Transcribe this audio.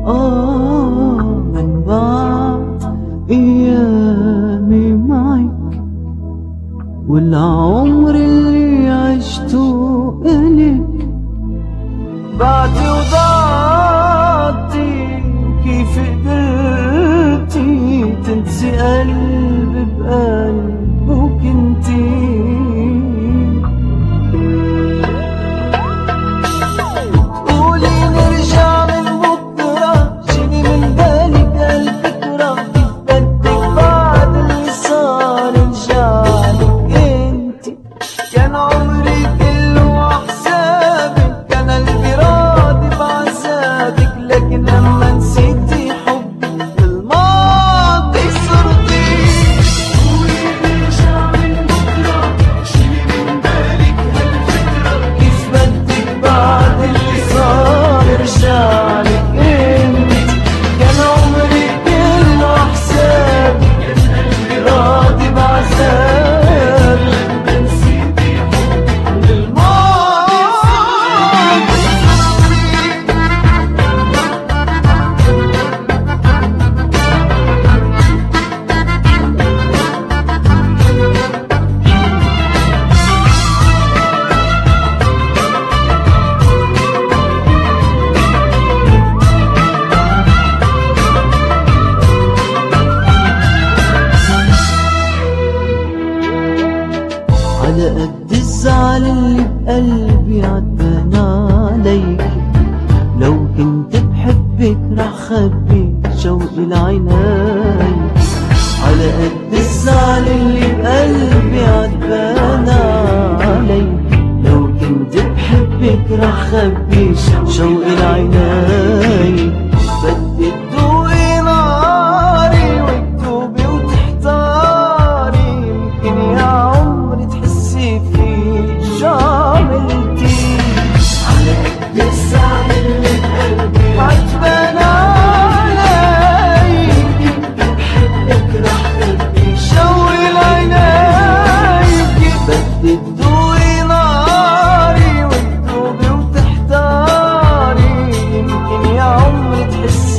من بعد أيامي معك والعمر اللي عشته إلك، بعدي وضعتي كيف قدرتي تنسي قلبي بقلبك انتي؟ على قد الزعل اللي بقلبي عتبان عليك، لو كنت بحبك رح خبي شوقي لعينيك. على قد الزعل اللي بقلبي عتبان عليك، لو كنت بحبك رح خبي شوقي لعينيك. بدي تدوقي ناري وتدوبي وتحتاري، يمكن يا عمري تحسي في شو عملتي. على قد الزعل اللي بقلبي عتبان عليك، يمكن بحبك رح خبي شوقي لعينيك. بدي تدوقي ناري وتدوبي وتحتاري، يمكن يا عمري تحسي